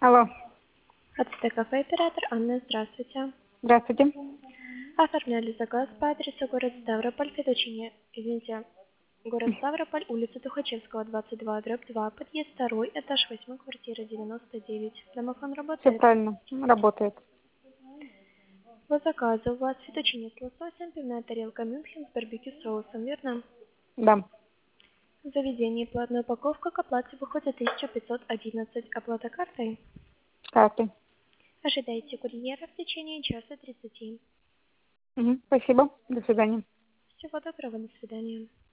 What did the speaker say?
Алло, АЦТ кафе оператор Анна, здравствуйте. здравствуйте. Оформляли заказ по адресу город Ставрополь, город Ставрополь, улица Тухачевского, 22/2, подъезд 2, этаж 8, квартира 99. Домофон Все работает. правильно, работает. По заказу у вас фетучини с лососем, пивная тарелка Мюнхен с барбекю соусом, верно? Да, В заведении платная упаковка, к оплате выходит 1511, оплата картой. карты. Ожидайте курьера в течение часа 30. Спасибо, до свидания. Всего доброго, до свидания.